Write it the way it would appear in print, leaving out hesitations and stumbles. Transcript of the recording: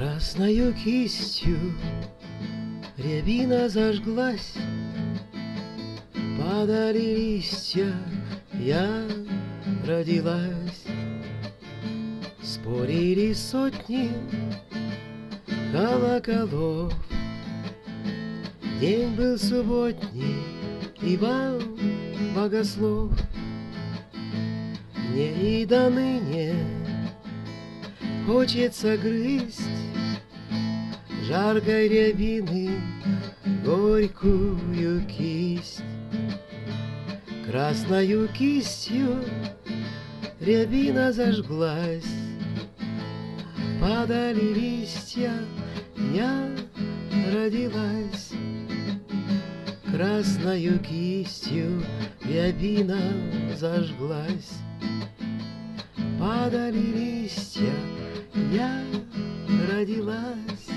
Красною кистью рябина зажглась, падали листья, я родилась. Спорили сотни колоколов, день был субботний, Иван Богослов. Мне и до ныне хочется грызть жаркой рябины горькую кисть. Красною кистью рябина зажглась, падали листья, я родилась. Красною кистью рябина зажглась, падали листья, я родилась.